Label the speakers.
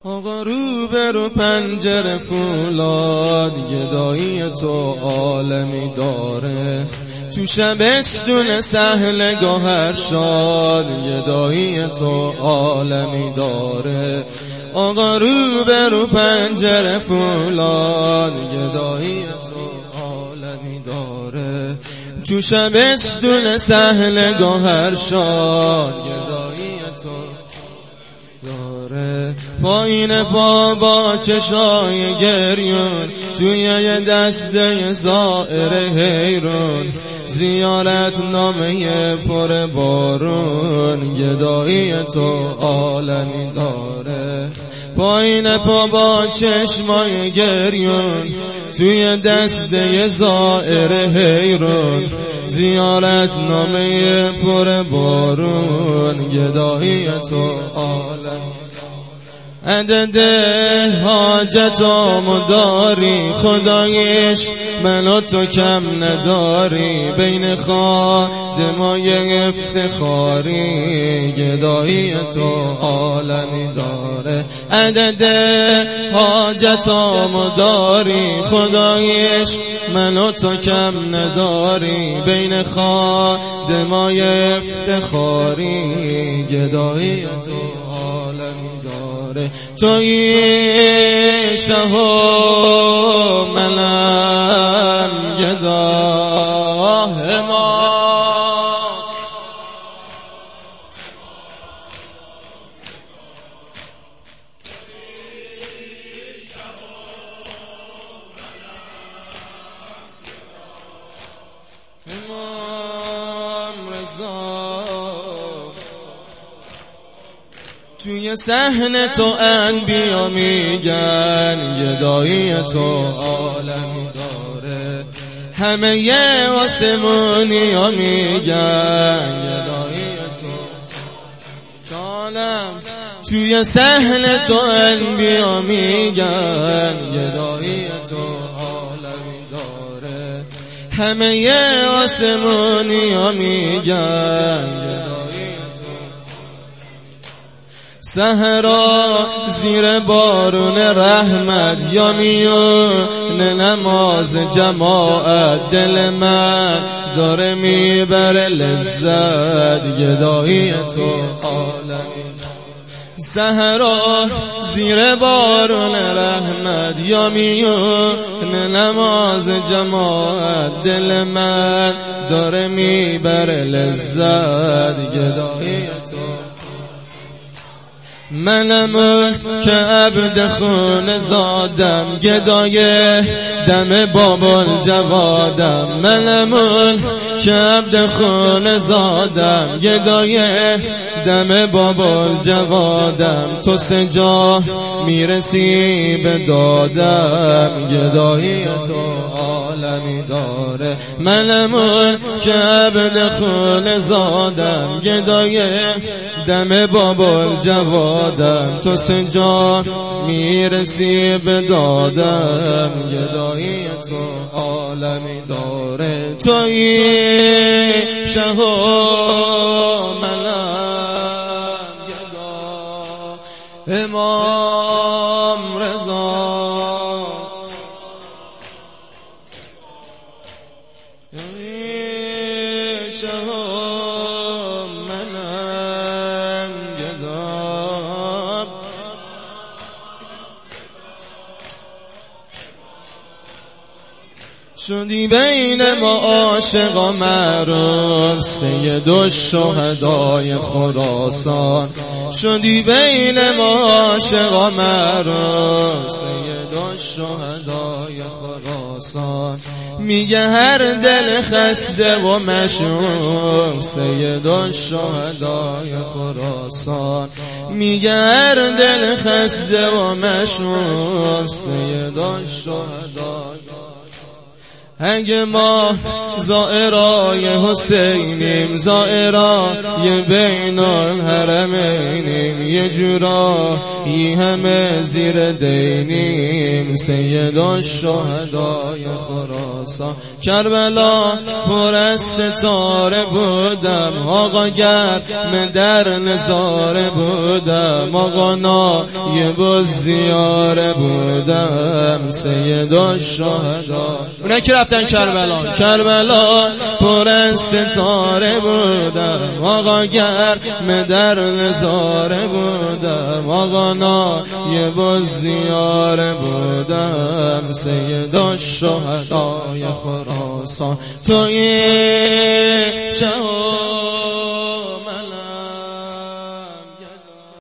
Speaker 1: آقا رو به رو پنجره فولاد، گدایی تو عالمی داره. تو شبستون سهل گوهر شاد، گدایی تو عالمی داره. آقا رو به رو پنجره فولاد، گدایی تو عالمی داره. تو شبستون سهل گوهر شاد، گدایی تو داره. پایین پا با چشای گریون، توی یه دسته زائر حیرون، زیارت نامه پر بارون، گدایی تو عالمی داره. پایین پا با چشمای گریون، توی دسته زائر حیرون، زیارت نامه پر بارون، گدایی تو عالمی. عدد حاجتامو داری، خدایش منو تو کم نداری. بین خادمای افتخاری، گدایی تو عالمی داره. عدد حاجتامو داری، خدایش منو تو کم نداری. بین خادمای افتخاری، گدایی تو عالمی داره. توی شه و منم گداه ما. امام رضا توی صحن تو انبیا میگن، گدایی تو عالمی داره. همه ی آسمونیا میگن، گدایی تو عالم. توی صحن تو انبیا میگن، گدایی تو عالمی داره. همه ی آسمونیا میگن، سحرا زیر بارون رحمت، یا میون نماز جماعت. دل من داره میبره لذت، گدایی تو عالمی. سحرا زیر بارون رحمت، یا میون نماز جماعت. دل من داره میبره لذت، گدایی تو. منم که عبد خون زادم، گدای دم بابل جوادم. منم که عبد خون زادم، گدای دم بابل جوادم. تو سجا میرسی به دادم، گدایی تو عالمی داره. منم که عبد خون زادم، گدای دم بابل جوادم. تو سجا میرسی به دادم، گدایی تو عالمی داره. توی شه و منم گدا امام رضا. شه و منم گدا. شدی بین ما عاشقا معروف، سید الشهدای خراسان. شدی بین ما عاشقا معروف، سید الشهدای خراسان. میگه هر دل خسته و مشروب، سید الشهدای خراسان. میگه هر دل خسته و مشروب، سید الشهدای. اگه ما زائرای حسینیم، زائرای بین الحرمینیم، یه جورایی همه زیر دینیم، سید الشهدای خراسان. کربلا پر از ستاره بودم، آقا گرم در نظاره بودم، آقا نایب الزیاره بودم، سید الشهدا. اونه که رفتن کربلا پر از ستاره بودم، آقا گرم در نظاره بودم، آقا نایب الزیاره بودم، سید الشهدای خراسان. توی شهر